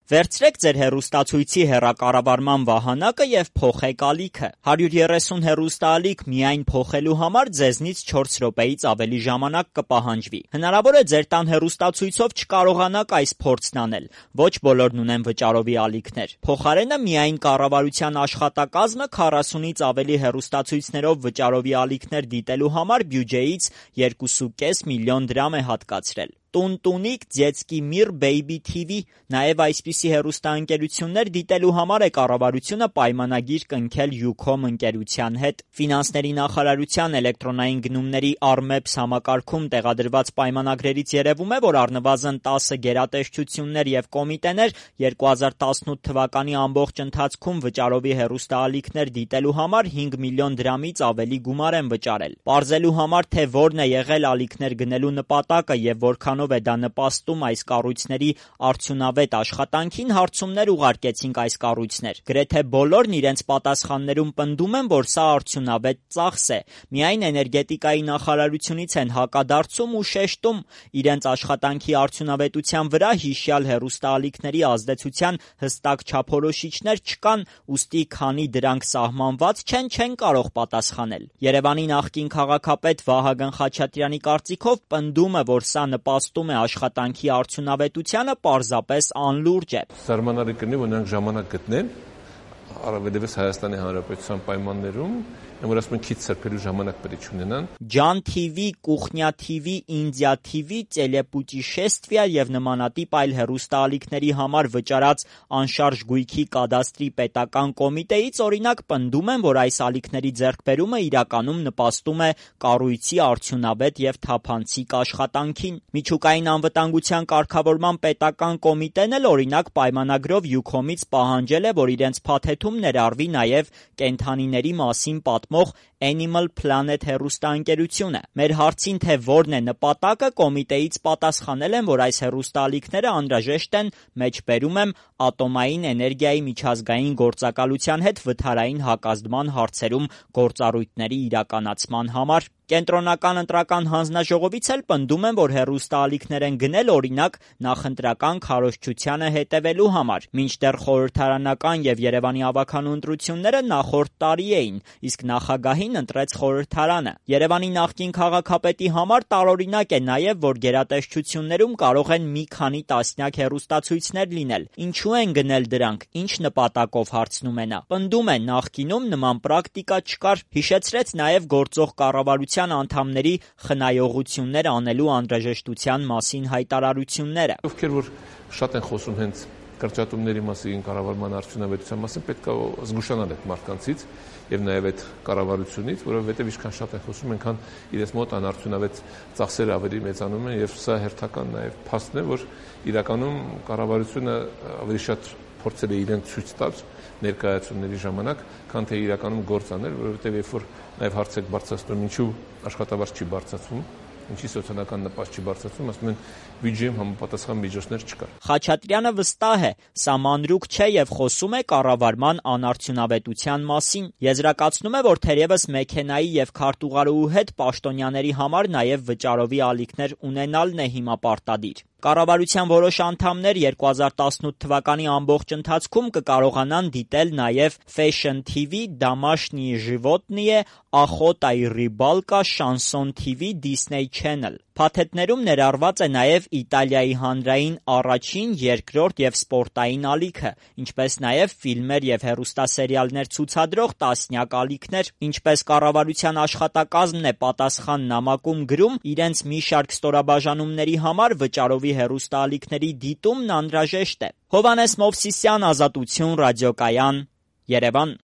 Վերցրեք ձեր հեռուստացույցի հեռակառավարման վահանակը և փոխեք ալիքը։ 130 հեռուստաալիք միայն փոխելու համար ձեզնից 4 րոպեից ավելի ժամանակ կպահանջվի։ Հնարավոր է ձեր տան հեռուստացույցով չկարողանաք այս փորձն անել։ Ոչ բոլորն ունեն վճարովի ալիքներ։ Փոխարենը միայն կառավարության աշխատակազմը 40-ից ավելի հեռուստացույցներով վճարովի ալիքներ դիտելու համար բյուջեից 2.5 միլիոն դրամ է հատկացրել։ Տուն-տունիկ, Детский мир, Baby TV, նաև այսպիսի հեռուստաընկերություններ դիտելու համար է կառավարությունը պայմանագիր կնքել Ucom ընկերության հետ։ Ֆինանսների նախարարության էլեկտրոնային գնումների ARMEPS համակարգում տեղադրված պայմանագրերից երևում է, որ առնվազն 10 գերատեսչություններ և կոմիտեներ 2018 թվականի ամբողջ ընթացքում վճարովի հեռուստաալիքներ դիտելու համար 5 միլիոն դրամից ավելի գումար են վճարել։ Պարզելու համար, թե որն է եղել ալիքներ գնելու նպատակը և որքան է դա նպաստում այս կառույցների արդյունավետ աշխատանքին, հարցումներ ուղարկեցինք այս կառույցներ։ Գրեթե բոլորն իրենց պատասխաններում պնդում են, որ սա արդյունավետ ծախս է։ Միայն էներգետիկայի նախարարությունից են հակադարձում ու շեշտում իրենց աշխատանքի արդյունավետության վրա հիշյալ հեռուստաալիքների ազդեցության հստակ չափորոշիչներ չկան, ուստի քանի դրանք սահմանված չեն կարող պատասխանել։ Երևանի նախկին քաղաքապետ Վահագն Խաչատրյանի կարծիքով պնդումը, որ սա նպաստում է աշխատանքի արդյունավետությանը, պարզապես անլուրջ է։ Զարմանալի կլինի, որ նրանք ժամանակ գտնեն, առավելևս Հայաստանի Հանրապետության պայմաններում, որ ասում են քիչ սրբելու ժամանակ պետք չունենան։ Ջան TV, Կուխնյա TV, Ինդիա TV, Տելեպուտիշեստվիա եւ նմանատիպ այլ հեռուստաալիքների համար վճարած անշարժ գույքի կադաստրի պետական կոմիտեից օրինակ պնդում են, որ այս ալիքների ձեռքբերումը իրականում նպաստում է կառույցի արդյունավետ եւ թափանցիկ աշխատանքին։ Միջուկային անվտանգության կարգավորման պետական կոմիտեն էլ օրինակ պայմանագրով Ucom-ից պահանջել է, որ իրենց փաթեթում ներառվի նաեւ կենդանիների մասին պատմող Animal Planet հեռուստաընկերությունը։ Մեր հարցին, թե որն է նպատակը, կոմիտեից պատասխանել են, որ այս հեռուստաալիքները անհրաժեշտ են, մեջբերում եմ, ատոմային էներգիայի միջազգային գործակալության հետ վթարային հակազդման հարցերում գործառույթների իրականացման համար։ Կենտրոնական ընտրական հանձնաժողովից էլ պնդում են, որ հեռուստաալիքներ են գնել օրինակ նախընտրական քարոզչությանը հետևելու համար, մինչդեռ խորհրդարանական եւ Երևանի ավագանու ընտրությունները նախորդ տարի էին, իսկ նախագահին ընտրեց խորհրդարանը։ Երևանի նախկին քաղաքապետի համար տարօրինակ է նաեւ, որ գերատեսչություններում կարող են մի քանի տասնյակ հեռուստացույցներ լինել։ Ինչու են գնել դրանք, ինչ նպատակով, հարցնում է նա։ Պնդում է, նախկինում նման պրակտիկա չկար, հիշեցրեց նաեւ գործող կառավարության անդամների խնայողություններ անելու անհրաժեշտության մասին հայտարարությունները։ Ովքեր որ շատ են խոսում հենց կրճատումների մասին, կառավարման արդյունավետության մասին, պետք է զգուշանալ այդ մարդկանցից եւ նաեւ այդ կառավարությունից, որովհետեւ ինչքան շատ են խոսում, այնքան իրենց մոտ անարդյունավետ ծախսերը ավելի մեծանում են եւ սա հերթական նաեւ փաստն է, որ իրականում կառավարությունը ավելի շատ փորձել է իրեն ցույց տալ ներկայացումների ժամանակ, քան թե իրականում գործ անել, որովհետեւ երբ որ նաև հարց եք բարձրացնում, ինչու աշխատավարձ չի բարձրացվում, ինչի սոցիալական նպաստ չի բարձրացվում, ասում են բյուջեում համապատասխան միջոցներ չկար։ Խաչատրյանը վստահ է, սա մանրուք չէ եւ խոսում է կառավարման անարդյունավետության մասին։ Եզրակացնում է, որ թերևս մեքենայի եւ քարտուղարուհու հետ պաշտոնյաների համար նաեւ վճարովի ալիքներ ունենալն է հիմա պարտադիր։ Կառավարության որոշ անդամներ 2018 թվականի ամբողջ ընթացքում կկարողանան դիտել նաև Fashion TV, Домашние животные, Охота и рыбалка, Шансон TV, Disney Channel։ Փաթեթներում ներառված է նաև Իտալիայի հանրային առաջին, երկրորդ եւ սպորտային ալիքը, ինչպես նաև ֆիլմեր եւ հեռուստասերիալներ ցուցադրող տասնյակ ալիքներ, ինչպես կառավարության աշխատակազմն է պատասխան նամակում գրում, իրենց մի շարք ստորաբաժանումների համար վճարովի հեռուստաալիքների դիտումն անհրաժեշտ է։ Հովհաննես Մովսիսյան, Ազատություն, ռադիոկայան, Երևան։